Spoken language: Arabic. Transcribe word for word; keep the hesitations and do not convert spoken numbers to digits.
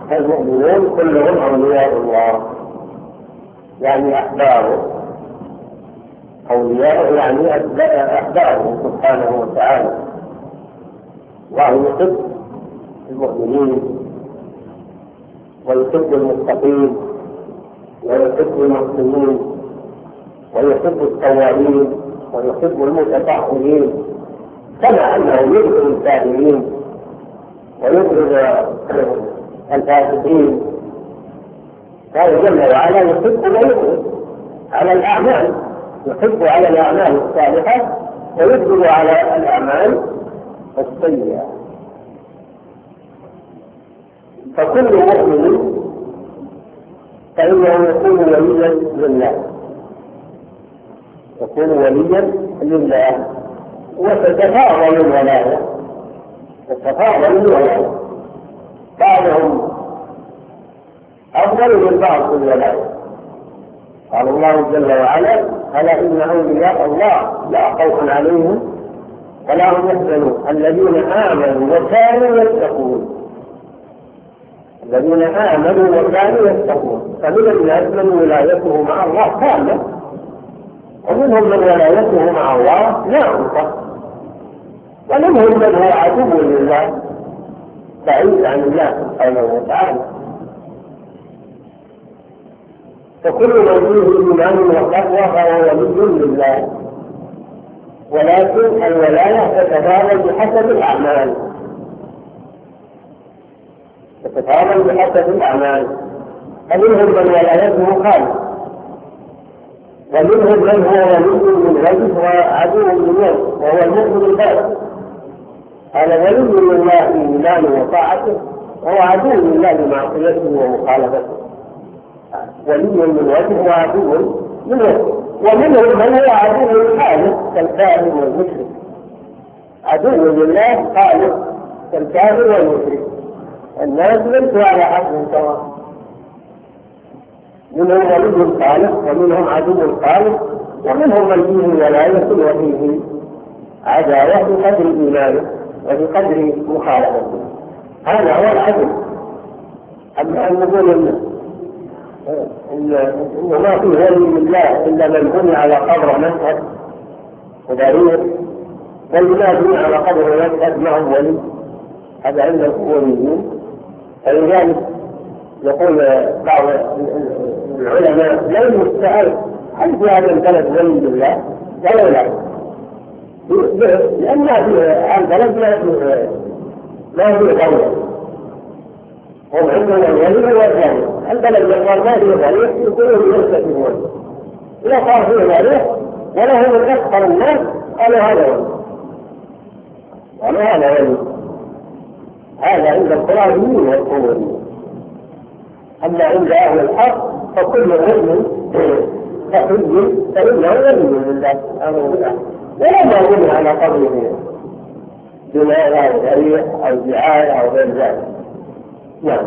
المؤمنون كلهم أولياء الله، يعني أحباره، أولياء يعني أحباره سبحانه وتعالى. الله يحب المؤمنين ويحب المتقين ويحب المحسنين ويحب التوابين ويحب المتطهرين، كما أنه يبغض الكافرين ويبغض الفاسقين. قال جل وعلا يحب ما يبغض على الأعمال، يحب على الأعمال الصالحة ويبغض على الأعمال السيئة. فكل مؤمن فإنه يكون وليا لله، يكون وليا لله، وتتفاضل الولاية، تتفاضل الولاية، بعضهم أفضل من بعض في الولاية. قال الله جل وعلا: ألا إن أولياء الله لا خوف عليهم ولا هم يحزنون الذين آمنوا وكانوا يتقون، الذين آمنوا وكانوا يتقون. فمن الناس من ولايته مع الله كاملة، ومنهم من ولايته مع الله ناقصة، ومنهم من هو عدو لله بعيد عن الله سبحانه وتعالى. فكل من فيه إيمان وتقوى فهو ولي لله، ولكن الولاية تتفاضل بحسب الأعمال، تتفاضل بحسب الأعمال. فمنهم من ولايته خالص، ومنهم من هو ولي من رجل وعدو من يوم وهو المؤمن الفاسق. هذا ولي لله بإيمانه وطاعته، وهو عدو لله بمعصيته ومخالفته. ولي من وجه وعدو من وجه. ومنهم من هو عدو خالص كالكافر والمشرك، عدو لله خالص كالكافر والمشرك. الناس ليسوا على حد سواء، منهم ولي خالص ومنهم عدو خالص، ومنهم من فيه ولاية وفيه عداوة بقدر إيمانه وبقدر مخالفته. هذا هو العدل. أما أن نقول إنه ما فيه ولي لله إلا من بني على قدر مذهب ودليل، بل ما بني على قدر مذهب معه ولي، هذا عنده وليين. فلذلك يقول بعض العلماء: لو يستعر هل في هذا البلد ولي لله؟ لا لا، لأن هذا البلد ما فيه غيره، هم عندنا الولي والثاني. البلد يقال ما فيه ولي يقولون يرتكبون، إذا صار فيه ولي وله من أكثر الناس قالوا هذا ولي، قالوا هذا ولي. هذا عند الخرافيين والقبوريين. أما عند أهل الحق فكل رجل تحي فإنه ولي لله سبحانه وتعالى، ولا ما بني على قبره بناء أو ذريع أو دعاية أو غير ذلك. نعم.